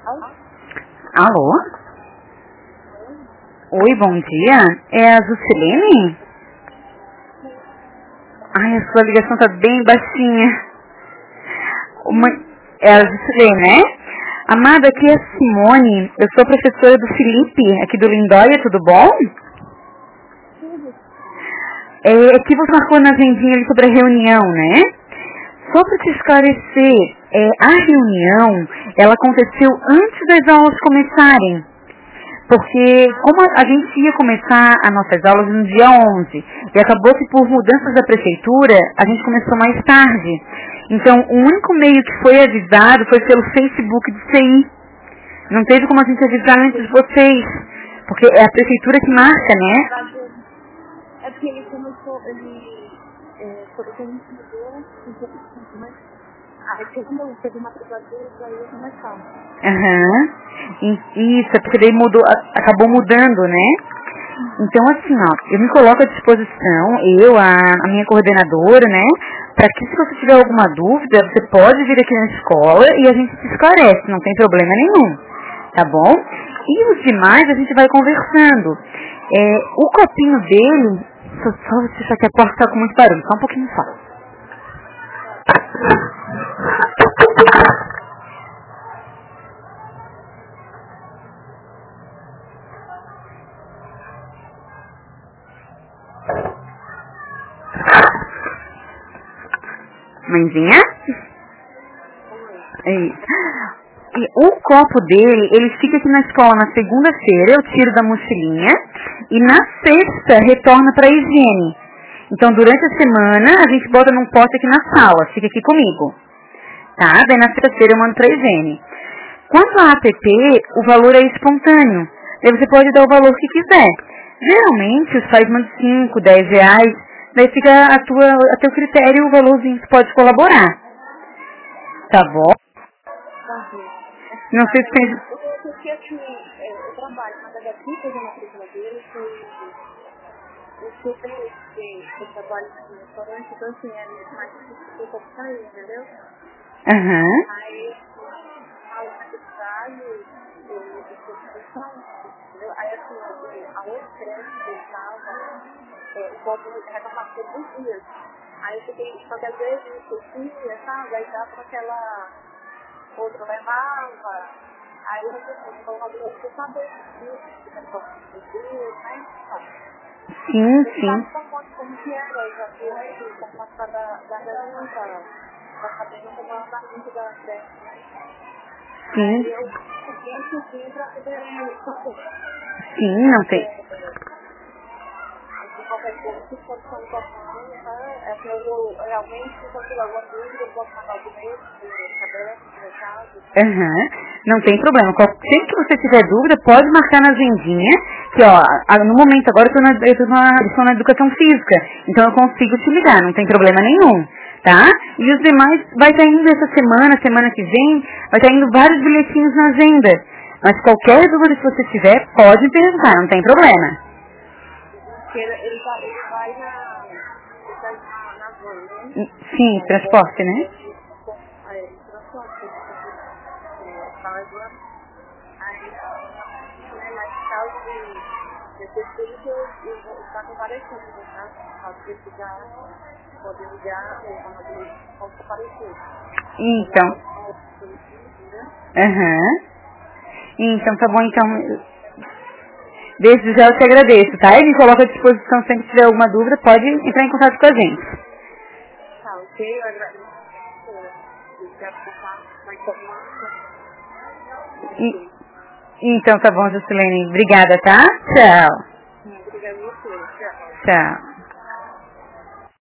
Alô? Oi, bom dia. É a Juscelene? Ai, a sua ligação tá bem baixinha. É a Juscelene, né? Amada, aqui é a Simone. Eu sou professora do Felipe, aqui do Lindóia, tudo bom? É que você marcou na agendinha ali sobre a reunião, né? Só para te esclarecer, a reunião, ela aconteceu antes das aulas começarem. Porque como a gente ia começar as nossas aulas no dia 11, e acabou que por mudanças da prefeitura, a gente começou mais tarde. Então, o único meio que foi avisado foi pelo Facebook do CI. Não teve como a gente avisar antes de vocês. Porque é a prefeitura que marca, né? É porque ele começou, quando a gente mudou, mas aí quando teve uma aprovação, aí eu começava. Isso, é porque daí mudou, acabou mudando, né? Então, assim, ó, eu me coloco à disposição, a minha coordenadora, né? Para que se você tiver alguma dúvida, você pode vir aqui na escola e a gente se esclarece, não tem problema nenhum, tá bom? E os demais a gente vai conversando. O copinho dele, só deixar que a porta tá com muito barulho, só um pouquinho só. Mãezinha? E o copo dele, ele fica aqui na escola na segunda-feira, eu tiro da mochilinha, e na sexta retorna para a higiene. Então, durante a semana, a gente bota num pote aqui na sala, fica aqui comigo. Tá? Daí na sexta-feira eu mando para a higiene. Quanto à app, o valor é espontâneo. Daí você pode dar o valor que quiser. Geralmente, os pais mandam 5, 10 reais, daí fica a teu critério o valorzinho que pode colaborar. Tá bom? Não sei se tem... Porque assim, eu trabalho na daqui, fazendo a brincadeira, eu super eu trabalho no restaurante, então assim, é mais difícil eu sair, entendeu? Aí, a universidade, eu entendeu? Aí assim, a outra creche que eu estava, o povo reclamava por 2 dias. Aí eu fiquei, só que às vezes eu tinha, sabe? Aí dava aquela... Outro levava, aí eu fiquei sabendo disso, né? Sim. Como que era, eu já fui como passar da reunião para saber como ela está muito da festa. Sim. Eu fiquei para poder saber. Sim, não tem. Qualquer coisa, se for só um pouquinho, é que eu realmente, se eu tiver alguma dúvida, eu posso mandar o e-mail, Não tem problema. Sempre que você tiver dúvida, pode marcar na agendinha, que no momento agora eu estou na educação física, então eu consigo te ligar, não tem problema nenhum, tá? E os demais, vai estar indo essa semana que vem, vai estar indo vários bilhetinhos na agenda. Mas qualquer dúvida que você tiver, pode me perguntar, não tem problema. Ele vai na van, né? Sim, transporte, né? Transporte. Aí, mas caso de necessite, eu vou estar comparecendo, tá? Caso precisar, pode ligar, posso comparecer. Então. Então, tá bom, então. Desde já eu te agradeço, tá? E me coloco à disposição sempre que tiver alguma dúvida, pode entrar em contato com a gente. Tá, ok, eu agradeço. Então tá bom, Juscelene. Obrigada, tá? Tchau. Obrigada a você. Tchau.